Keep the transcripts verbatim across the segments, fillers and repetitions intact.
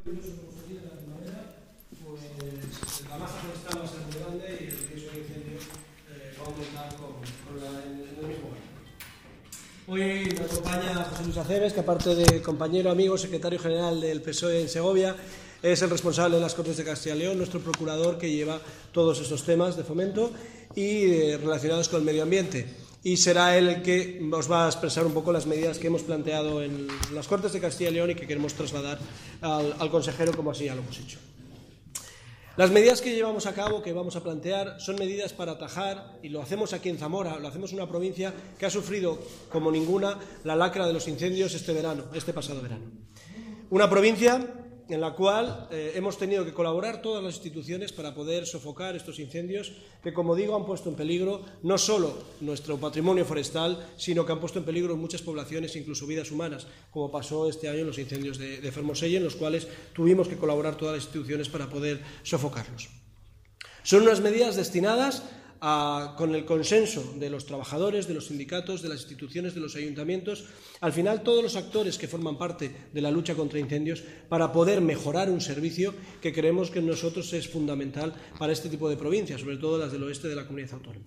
Pues la masa forestal va a ser muy grande y el riesgo de incendio eh, va a aumentar con, con la, en, en el mismo barrio. Hoy me acompaña José Luis Aceves, que aparte de compañero, amigo, secretario general del P S O E en Segovia, es el responsable de las Cortes de Castilla y León, nuestro procurador que lleva todos estos temas de fomento y eh, relacionados con el medio ambiente. Y será él el que os va a expresar un poco las medidas que hemos planteado en las Cortes de Castilla y León y que queremos trasladar al, al consejero, como así ya lo hemos hecho. Las medidas que llevamos a cabo, que vamos a plantear, son medidas para atajar, y lo hacemos aquí en Zamora, lo hacemos en una provincia que ha sufrido, como ninguna, la lacra de los incendios este verano, este pasado verano. Una provincia en la cual eh, hemos tenido que colaborar todas las instituciones para poder sofocar estos incendios que, como digo, han puesto en peligro no solo nuestro patrimonio forestal, sino que han puesto en peligro muchas poblaciones, incluso vidas humanas, como pasó este año en los incendios de, de Fermoselle, en los cuales tuvimos que colaborar todas las instituciones para poder sofocarlos. Son unas medidas destinadas a, con el consenso de los trabajadores, de los sindicatos, de las instituciones, de los ayuntamientos, al final todos los actores que forman parte de la lucha contra incendios, para poder mejorar un servicio que creemos que en nosotros es fundamental para este tipo de provincias, sobre todo las del oeste de la comunidad autónoma.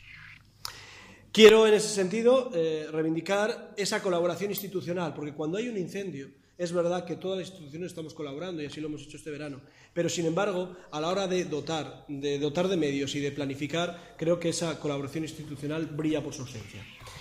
Quiero en ese sentido eh, reivindicar esa colaboración institucional, porque cuando hay un incendio, es verdad que todas las instituciones estamos colaborando y así lo hemos hecho este verano, pero sin embargo, a la hora de dotar, de dotar de medios y de planificar, creo que esa colaboración institucional brilla por su ausencia.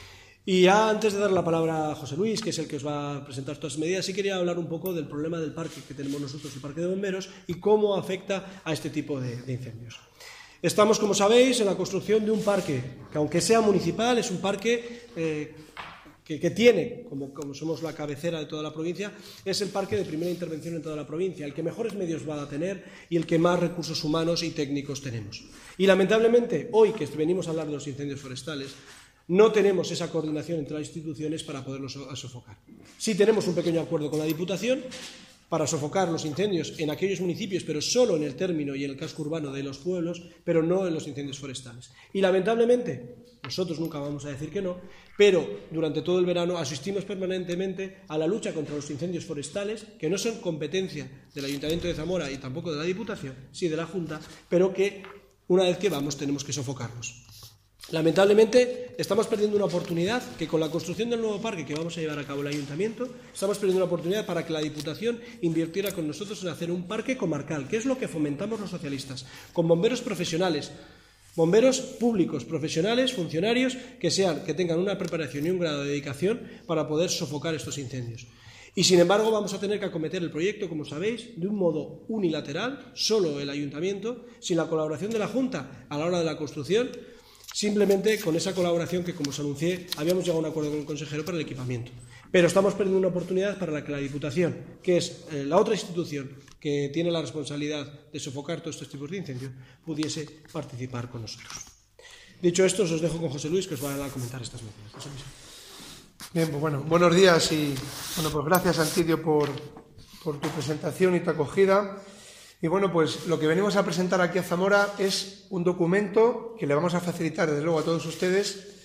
Y ya antes de dar la palabra a José Luis, que es el que os va a presentar todas las medidas, sí quería hablar un poco del problema del parque que tenemos nosotros, el Parque de Bomberos, y cómo afecta a este tipo de, de incendios. Estamos, como sabéis, en la construcción de un parque que, aunque sea municipal, es un parque eh, que, que tiene, como, como somos la cabecera de toda la provincia, es el parque de primera intervención en toda la provincia, el que mejores medios va a tener y el que más recursos humanos y técnicos tenemos. Y lamentablemente, hoy que venimos a hablar de los incendios forestales, no tenemos esa coordinación entre las instituciones para poderlos sofocar. Sí tenemos un pequeño acuerdo con la Diputación para sofocar los incendios en aquellos municipios, pero solo en el término y en el casco urbano de los pueblos, pero no en los incendios forestales. Y lamentablemente, nosotros nunca vamos a decir que no, pero durante todo el verano asistimos permanentemente a la lucha contra los incendios forestales, que no son competencia del Ayuntamiento de Zamora y tampoco de la Diputación, sí de la Junta, pero que una vez que vamos tenemos que sofocarlos. Lamentablemente, estamos perdiendo una oportunidad que con la construcción del nuevo parque que vamos a llevar a cabo el Ayuntamiento, estamos perdiendo una oportunidad para que la Diputación invirtiera con nosotros en hacer un parque comarcal, que es lo que fomentamos los socialistas, con bomberos profesionales, bomberos públicos, profesionales, funcionarios, que, sean, que tengan una preparación y un grado de dedicación para poder sofocar estos incendios. Y sin embargo vamos a tener que acometer el proyecto, como sabéis, de un modo unilateral, solo el Ayuntamiento, sin la colaboración de la Junta a la hora de la construcción, simplemente con esa colaboración que, como os anuncié, habíamos llegado a un acuerdo con el consejero para el equipamiento. Pero estamos perdiendo una oportunidad para la que la Diputación, que es eh, la otra institución que tiene la responsabilidad de sofocar todos estos tipos de incendios, pudiese participar con nosotros. Dicho esto, os dejo con José Luis, que os va a comentar estas medidas. José Luis. Bien, pues bueno, buenos días y bueno, pues gracias, Antidio, por, por tu presentación y tu acogida. Y bueno, pues lo que venimos a presentar aquí a Zamora es un documento que le vamos a facilitar desde luego a todos ustedes,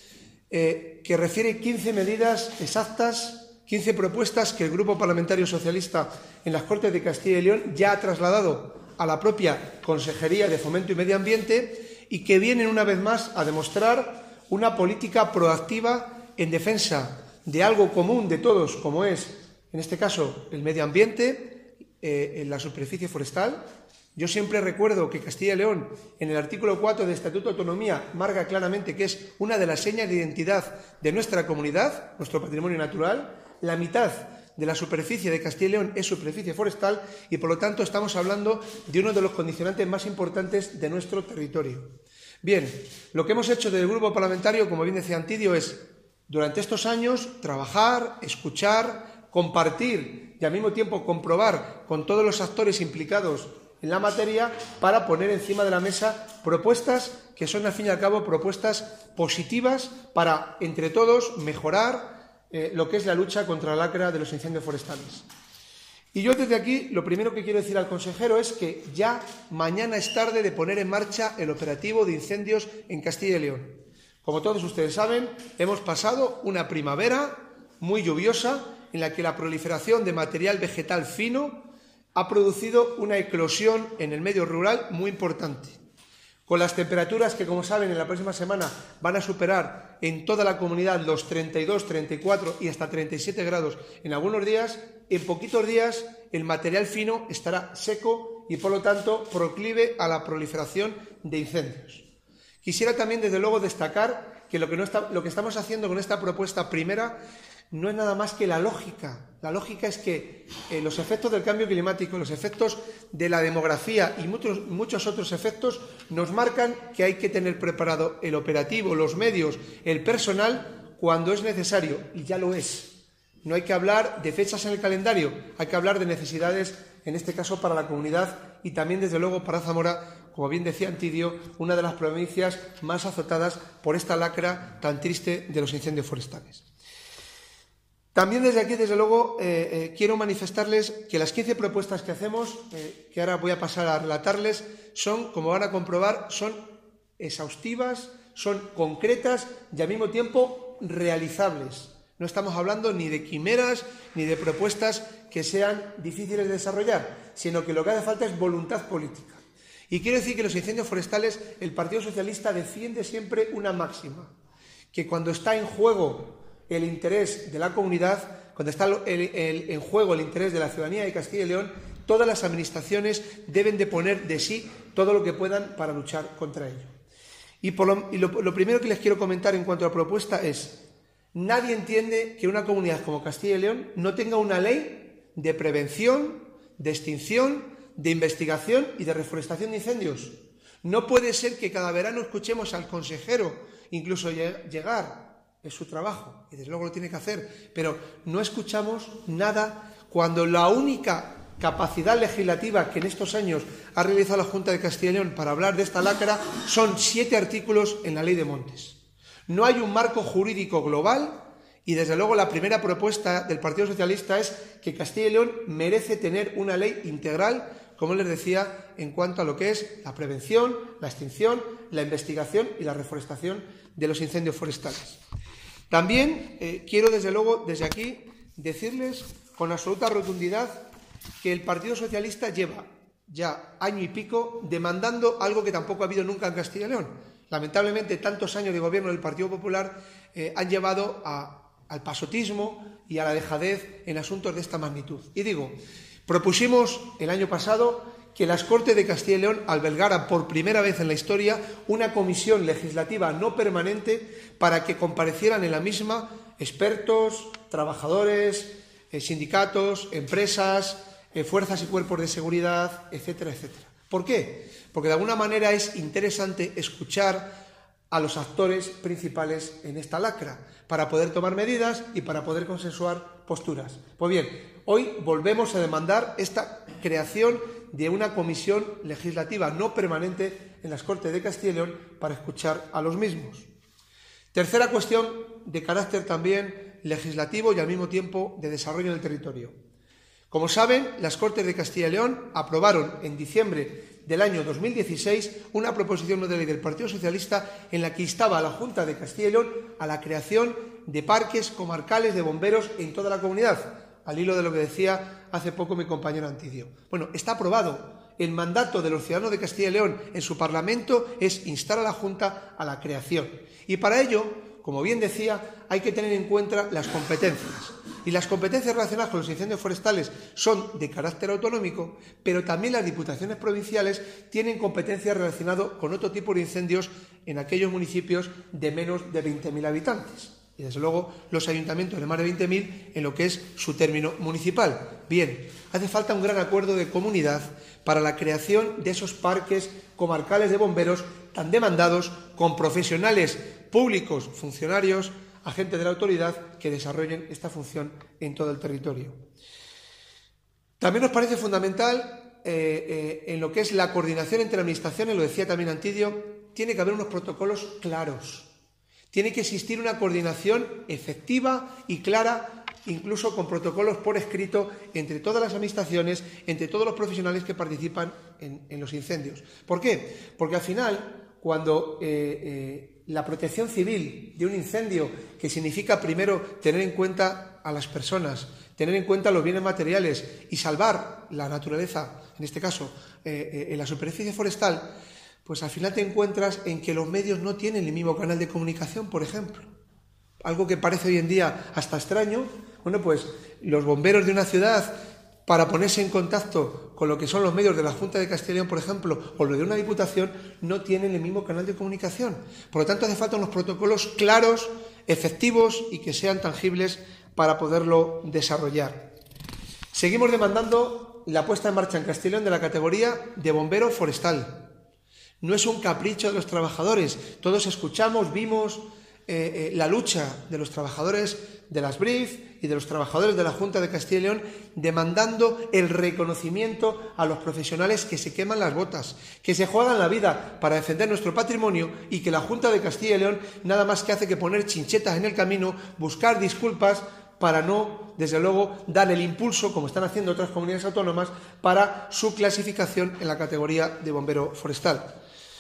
eh, que refiere quince medidas exactas, quince propuestas que el Grupo Parlamentario Socialista en las Cortes de Castilla y León ya ha trasladado a la propia Consejería de Fomento y Medio Ambiente y que vienen una vez más a demostrar una política proactiva en defensa de algo común de todos, como es, en este caso, el medio ambiente, Eh, en la superficie forestal. Yo siempre recuerdo que Castilla y León, en el artículo cuatro del Estatuto de Autonomía, marca claramente que es una de las señas de identidad de nuestra comunidad, nuestro patrimonio natural. La mitad de la superficie de Castilla y León es superficie forestal y, por lo tanto, estamos hablando de uno de los condicionantes más importantes de nuestro territorio. Bien, lo que hemos hecho desde el Grupo Parlamentario, como bien decía Antidio, es, durante estos años, trabajar, escuchar, compartir y al mismo tiempo comprobar con todos los actores implicados en la materia para poner encima de la mesa propuestas que son al fin y al cabo propuestas positivas para entre todos mejorar eh, lo que es la lucha contra la lacra de los incendios forestales. Y yo desde aquí lo primero que quiero decir al consejero es que ya mañana es tarde de poner en marcha el operativo de incendios en Castilla y León. Como todos ustedes saben, hemos pasado una primavera muy lluviosa en la que la proliferación de material vegetal fino ha producido una eclosión en el medio rural muy importante. Con las temperaturas que, como saben, en la próxima semana van a superar en toda la comunidad los treinta y dos, treinta y cuatro y hasta treinta y siete grados en algunos días, en poquitos días el material fino estará seco y, por lo tanto, proclive a la proliferación de incendios. Quisiera también, desde luego, destacar que lo que, no está, lo que estamos haciendo con esta propuesta primera no es nada más que la lógica. La lógica es que eh, los efectos del cambio climático, los efectos de la demografía y muchos, muchos otros efectos nos marcan que hay que tener preparado el operativo, los medios, el personal cuando es necesario, y ya lo es. No hay que hablar de fechas en el calendario, hay que hablar de necesidades, en este caso para la comunidad y también, desde luego, para Zamora, como bien decía Antidio, una de las provincias más azotadas por esta lacra tan triste de los incendios forestales. También desde aquí, desde luego, eh, eh, quiero manifestarles que las quince propuestas que hacemos, eh, que ahora voy a pasar a relatarles, son, como van a comprobar, son exhaustivas, son concretas y al mismo tiempo realizables. No estamos hablando ni de quimeras ni de propuestas que sean difíciles de desarrollar, sino que lo que hace falta es voluntad política. Y quiero decir que los incendios forestales, el Partido Socialista defiende siempre una máxima, que cuando está en juego el interés de la comunidad, cuando está el, el, en juego el interés de la ciudadanía de Castilla y León, todas las administraciones deben de poner de sí todo lo que puedan para luchar contra ello. Y, por lo, y lo, lo primero que les quiero comentar en cuanto a la propuesta es: nadie entiende que una comunidad como Castilla y León no tenga una ley de prevención, de extinción, de investigación y de reforestación de incendios. No puede ser que cada verano escuchemos al consejero incluso llegar, es su trabajo y desde luego lo tiene que hacer, pero no escuchamos nada cuando la única capacidad legislativa que en estos años ha realizado la Junta de Castilla y León para hablar de esta lacra son siete artículos en la Ley de Montes. No hay un marco jurídico global y desde luego la primera propuesta del Partido Socialista es que Castilla y León merece tener una ley integral, como les decía, en cuanto a lo que es la prevención, la extinción, la investigación y la reforestación de los incendios forestales. También eh, quiero, desde luego, desde aquí, decirles con absoluta rotundidad que el Partido Socialista lleva ya año y pico demandando algo que tampoco ha habido nunca en Castilla y León. Lamentablemente, tantos años de gobierno del Partido Popular eh, han llevado a, al pasotismo y a la dejadez en asuntos de esta magnitud. Y digo, propusimos el año pasado que las Cortes de Castilla y León albergaran por primera vez en la historia una comisión legislativa no permanente para que comparecieran en la misma expertos, trabajadores, eh, sindicatos, empresas, eh, fuerzas y cuerpos de seguridad, etcétera, etcétera. ¿Por qué? Porque de alguna manera es interesante escuchar a los actores principales en esta lacra para poder tomar medidas y para poder consensuar posturas. Pues bien, hoy volvemos a demandar esta creación de una comisión legislativa no permanente en las Cortes de Castilla y León para escuchar a los mismos. Tercera cuestión de carácter también legislativo y al mismo tiempo de desarrollo en el territorio. Como saben, las Cortes de Castilla y León aprobaron en diciembre del año dos mil dieciséis una proposición no de ley del Partido Socialista en la que instaba a la Junta de Castilla y León a la creación de parques comarcales de bomberos en toda la comunidad, al hilo de lo que decía hace poco mi compañero Antidio. Bueno, está aprobado. El mandato de los ciudadanos de Castilla y León en su Parlamento es instar a la Junta a la creación. Y para ello, como bien decía, hay que tener en cuenta las competencias. Y las competencias relacionadas con los incendios forestales son de carácter autonómico, pero también las diputaciones provinciales tienen competencias relacionadas con otro tipo de incendios en aquellos municipios de menos de veinte mil habitantes. Y desde luego los ayuntamientos de más de veinte mil en lo que es su término municipal. Bien, hace falta un gran acuerdo de comunidad para la creación de esos parques comarcales de bomberos tan demandados, con profesionales públicos, funcionarios, agentes de la autoridad que desarrollen esta función en todo el territorio. También nos parece fundamental eh, eh, en lo que es la coordinación entre administraciones, lo decía también Antidio, tiene que haber unos protocolos claros. Tiene que existir una coordinación efectiva y clara, incluso con protocolos por escrito entre todas las administraciones, entre todos los profesionales que participan en, en los incendios. ¿Por qué? Porque al final, cuando eh, eh, la protección civil de un incendio, que significa primero tener en cuenta a las personas, tener en cuenta los bienes materiales y salvar la naturaleza, en este caso, eh, eh, en la superficie forestal, pues al final te encuentras en que los medios no tienen el mismo canal de comunicación, por ejemplo. Algo que parece hoy en día hasta extraño. Bueno, pues los bomberos de una ciudad, para ponerse en contacto con lo que son los medios de la Junta de Castilla y León, por ejemplo, o lo de una diputación, no tienen el mismo canal de comunicación. Por lo tanto, hace falta unos protocolos claros, efectivos y que sean tangibles para poderlo desarrollar. Seguimos demandando la puesta en marcha en Castilla y León de la categoría de bombero forestal. No es un capricho de los trabajadores. Todos escuchamos, vimos eh, eh, la lucha de los trabajadores de las B R I F y de los trabajadores de la Junta de Castilla y León demandando el reconocimiento a los profesionales que se queman las botas, que se juegan la vida para defender nuestro patrimonio y que la Junta de Castilla y León nada más que hace que poner chinchetas en el camino, buscar disculpas para no, desde luego, dar el impulso, como están haciendo otras comunidades autónomas, para su clasificación en la categoría de bombero forestal.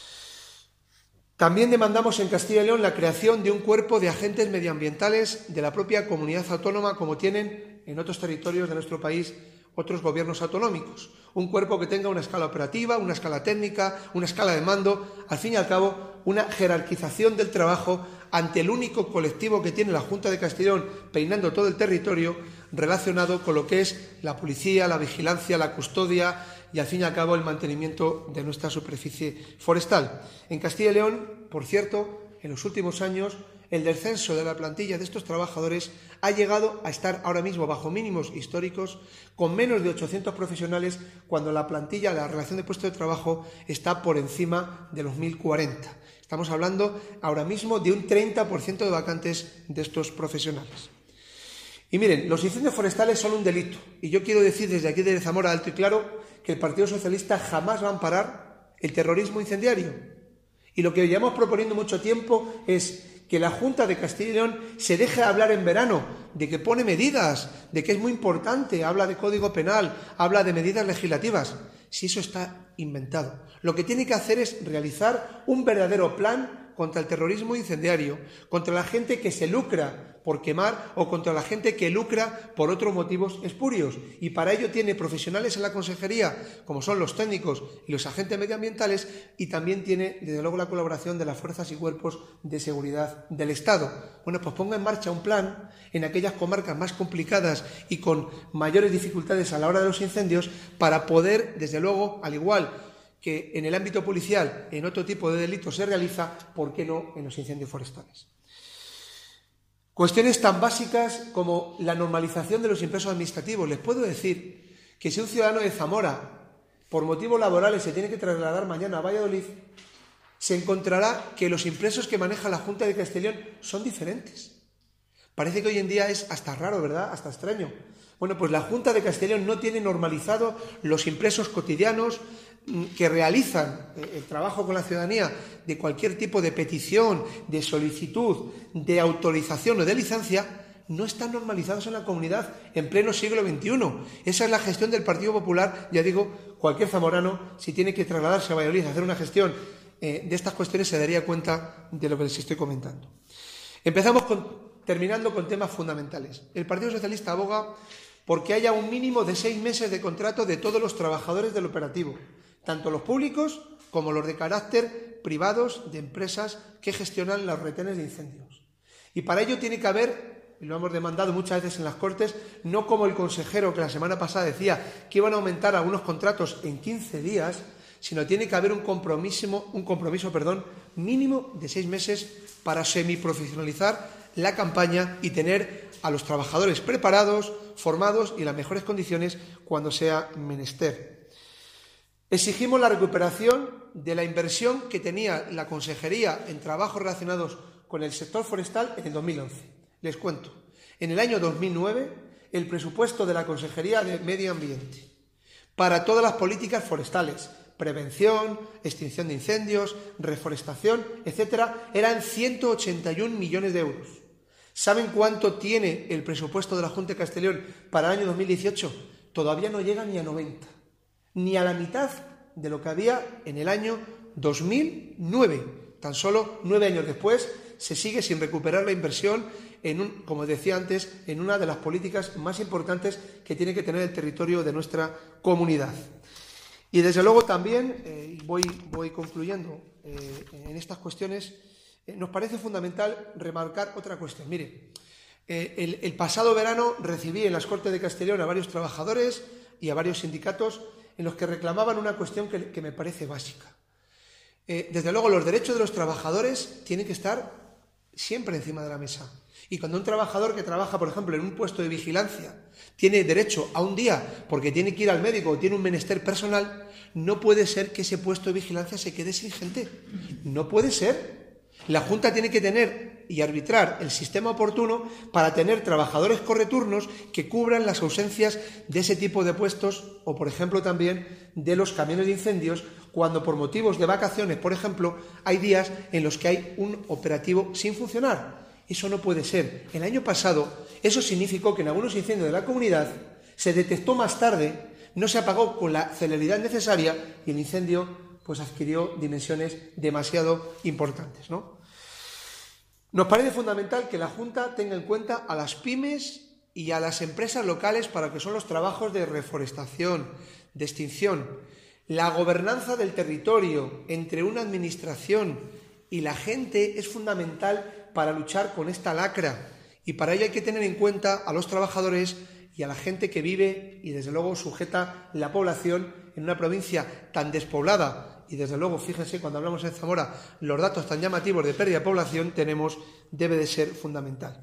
También demandamos en Castilla y León la creación de un cuerpo de agentes medioambientales de la propia comunidad autónoma, como tienen en otros territorios de nuestro país otros gobiernos autonómicos. Un cuerpo que tenga una escala operativa, una escala técnica, una escala de mando, al fin y al cabo, una jerarquización del trabajo ante el único colectivo que tiene la Junta de Castilla y León peinando todo el territorio relacionado con lo que es la policía, la vigilancia, la custodia y, al fin y al cabo, el mantenimiento de nuestra superficie forestal. En Castilla y León, por cierto, en los últimos años, el descenso de la plantilla de estos trabajadores ha llegado a estar ahora mismo bajo mínimos históricos, con menos de ochocientos profesionales, cuando la plantilla, la relación de puestos de trabajo, está por encima de los mil cuarenta. Estamos hablando ahora mismo de un treinta por ciento de vacantes de estos profesionales. Y miren, los incendios forestales son un delito. Y yo quiero decir desde aquí, desde Zamora, alto y claro, que el Partido Socialista jamás va a amparar el terrorismo incendiario. Y lo que llevamos proponiendo mucho tiempo es que la Junta de Castilla y León se deje de hablar en verano, de que pone medidas, de que es muy importante, habla de código penal, habla de medidas legislativas. Si eso está inventado. Lo que tiene que hacer es realizar un verdadero plan contra el terrorismo incendiario, contra la gente que se lucra por quemar o contra la gente que lucra por otros motivos espurios. Y para ello tiene profesionales en la consejería, como son los técnicos y los agentes medioambientales, y también tiene, desde luego, la colaboración de las fuerzas y cuerpos de seguridad del Estado. Bueno, pues ponga en marcha un plan en aquellas comarcas más complicadas y con mayores dificultades a la hora de los incendios para poder, desde luego, al igual que en el ámbito policial, en otro tipo de delitos se realiza, ¿por qué no en los incendios forestales? Cuestiones tan básicas como la normalización de los impresos administrativos. Les puedo decir que si un ciudadano de Zamora, por motivos laborales, se tiene que trasladar mañana a Valladolid, se encontrará que los impresos que maneja la Junta de Castilla y León son diferentes. Parece que hoy en día es hasta raro, ¿verdad? Hasta extraño. Bueno, pues la Junta de Castilla y León no tiene normalizado los impresos cotidianos que realizan el trabajo con la ciudadanía de cualquier tipo de petición, de solicitud, de autorización o de licencia, no están normalizados en la comunidad en pleno siglo veintiuno. Esa es la gestión del Partido Popular. Ya digo, cualquier zamorano, si tiene que trasladarse a Valladolid a hacer una gestión eh, de estas cuestiones, se daría cuenta de lo que les estoy comentando. Empezamos con, terminando con temas fundamentales. El Partido Socialista aboga porque haya un mínimo de seis meses de contrato de todos los trabajadores del operativo, tanto los públicos como los de carácter privados de empresas que gestionan los retenes de incendios. Y para ello tiene que haber, y lo hemos demandado muchas veces en las Cortes, no como el consejero que la semana pasada decía que iban a aumentar algunos contratos en quince días, sino tiene que haber un compromiso, un compromiso perdón, mínimo de seis meses para semiprofesionalizar la campaña y tener a los trabajadores preparados, formados y en las mejores condiciones cuando sea menester. Exigimos la recuperación de la inversión que tenía la Consejería en trabajos relacionados con el sector forestal en el dos mil once. Les cuento, en el año dos mil nueve el presupuesto de la Consejería de Medio Ambiente para todas las políticas forestales, prevención, extinción de incendios, reforestación, etcétera, eran ciento ochenta y un millones de euros. ¿Saben cuánto tiene el presupuesto de la Junta de Castilla y León para el año dos mil dieciocho? Todavía no llega ni a noventa. Ni a la mitad de lo que había en el año dos mil nueve. Tan solo nueve años después se sigue sin recuperar la inversión en un, como decía antes, en una de las políticas más importantes que tiene que tener el territorio de nuestra comunidad. Y desde luego también, eh, voy, voy concluyendo eh, en estas cuestiones, eh, nos parece fundamental remarcar otra cuestión. Mire, eh, el, el pasado verano recibí en las Cortes de Castilla y León a varios trabajadores y a varios sindicatos en los que reclamaban una cuestión que, que me parece básica. Eh, desde luego, los derechos de los trabajadores tienen que estar siempre encima de la mesa. Y cuando un trabajador que trabaja, por ejemplo, en un puesto de vigilancia, tiene derecho a un día porque tiene que ir al médico o tiene un menester personal, no puede ser que ese puesto de vigilancia se quede sin gente. No puede ser. La Junta tiene que tener y arbitrar el sistema oportuno para tener trabajadores correturnos que cubran las ausencias de ese tipo de puestos o, por ejemplo, también de los camiones de incendios cuando por motivos de vacaciones, por ejemplo, hay días en los que hay un operativo sin funcionar. Eso no puede ser. El año pasado eso significó que en algunos incendios de la comunidad se detectó más tarde, no se apagó con la celeridad necesaria y el incendio pues adquirió dimensiones demasiado importantes, ¿no? Nos parece fundamental que la Junta tenga en cuenta a las pymes y a las empresas locales para lo que son los trabajos de reforestación, de extinción. La gobernanza del territorio entre una administración y la gente es fundamental para luchar con esta lacra y para ello hay que tener en cuenta a los trabajadores y a la gente que vive y desde luego sujeta la población en una provincia tan despoblada. Y desde luego, fíjense, cuando hablamos en Zamora, los datos tan llamativos de pérdida de población tenemos, debe de ser fundamental.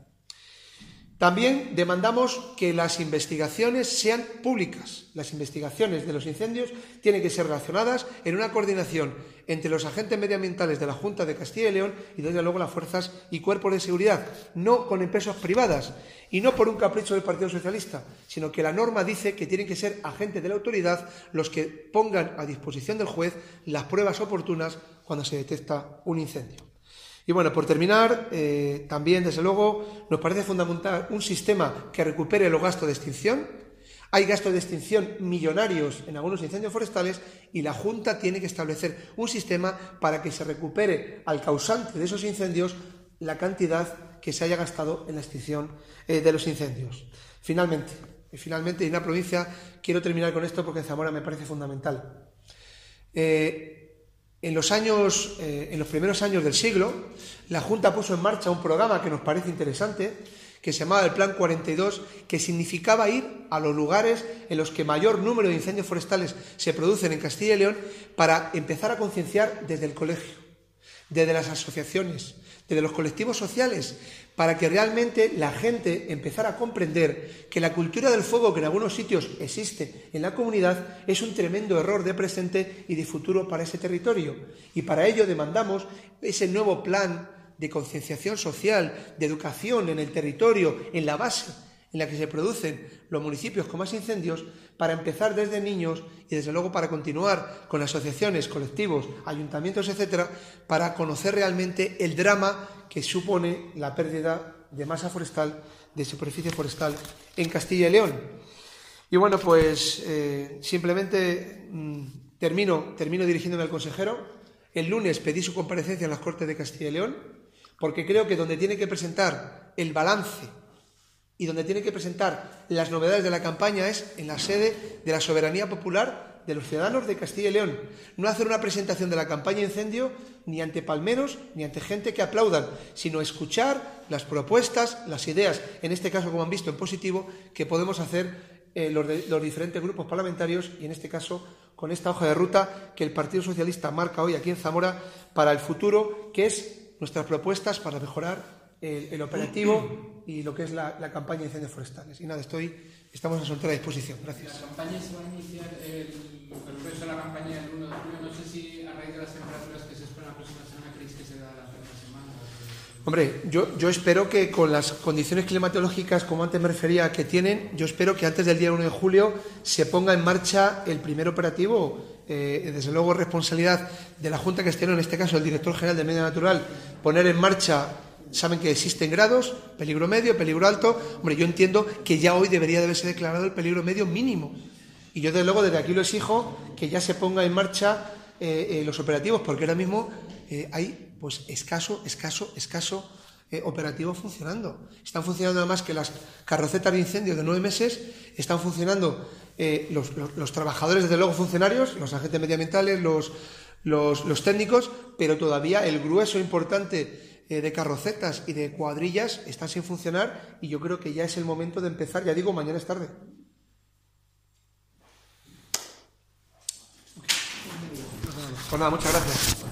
También demandamos que las investigaciones sean públicas. Las investigaciones de los incendios tienen que ser relacionadas en una coordinación entre los agentes medioambientales de la Junta de Castilla y León y desde luego las fuerzas y cuerpos de seguridad, no con empresas privadas y no por un capricho del Partido Socialista, sino que la norma dice que tienen que ser agentes de la autoridad los que pongan a disposición del juez las pruebas oportunas cuando se detecta un incendio. Y bueno, por terminar, eh, también, desde luego, nos parece fundamental un sistema que recupere los gastos de extinción. Hay gastos de extinción millonarios en algunos incendios forestales y la Junta tiene que establecer un sistema para que se recupere al causante de esos incendios la cantidad que se haya gastado en la extinción eh, de los incendios. Finalmente, y finalmente, en una provincia, quiero terminar con esto porque en Zamora me parece fundamental. Eh, En los, años, eh, en los primeros años del siglo, la Junta puso en marcha un programa que nos parece interesante, que se llamaba el Plan cuarenta y dos, que significaba ir a los lugares en los que mayor número de incendios forestales se producen en Castilla y León para empezar a concienciar desde el colegio, desde las asociaciones, desde los colectivos sociales, para que realmente la gente empezara a comprender que la cultura del fuego que en algunos sitios existe en la comunidad es un tremendo error de presente y de futuro para ese territorio. Y para ello demandamos ese nuevo plan de concienciación social, de educación en el territorio, en la base en la que se producen los municipios con más incendios, para empezar desde niños y desde luego para continuar con asociaciones, colectivos, ayuntamientos, etcétera, para conocer realmente el drama que supone la pérdida de masa forestal, de superficie forestal en Castilla y León. Y bueno, pues eh, simplemente mmm, termino, termino dirigiéndome al consejero. El lunes pedí su comparecencia en las Cortes de Castilla y León, porque creo que donde tiene que presentar el balance y donde tiene que presentar las novedades de la campaña es en la sede de la soberanía popular de los ciudadanos de Castilla y León. No hacer una presentación de la campaña incendio ni ante palmeros ni ante gente que aplaudan, sino escuchar las propuestas, las ideas, en este caso, como han visto, en positivo, que podemos hacer eh, los, de, los diferentes grupos parlamentarios y en este caso con esta hoja de ruta que el Partido Socialista marca hoy aquí en Zamora para el futuro, que es nuestras propuestas para mejorar El, el operativo y lo que es la, la campaña de incendios forestales. Y nada, estoy, estamos a su entera disposición. Gracias. La campaña se va a iniciar, el, el grueso de la campaña el uno de julio. No sé si a raíz de las temperaturas que se esperan la próxima semana creéis que se da la próxima semana. Hombre, yo, yo espero que con las condiciones climatológicas, como antes me refería, que tienen, yo espero que antes del día uno de julio se ponga en marcha el primer operativo. Eh, desde luego, responsabilidad de la Junta Castellón, en este caso el director general de Medio Natural, poner en marcha. Saben que existen grados, peligro medio, peligro alto. Hombre, yo entiendo que ya hoy debería de haberse declarado el peligro medio mínimo. Y yo, desde luego, desde aquí lo exijo que ya se ponga en marcha eh, eh, los operativos, porque ahora mismo eh, hay pues escaso, escaso, escaso eh, operativos funcionando. Están funcionando además que las carrocetas de incendio de nueve meses, están funcionando eh, los, los, los trabajadores, desde luego funcionarios, los agentes medioambientales, los, los, los técnicos, pero todavía el grueso importante eh, de carrocetas y de cuadrillas están sin funcionar, y yo creo que ya es el momento de empezar, ya digo, mañana es tarde. Pues nada, muchas gracias.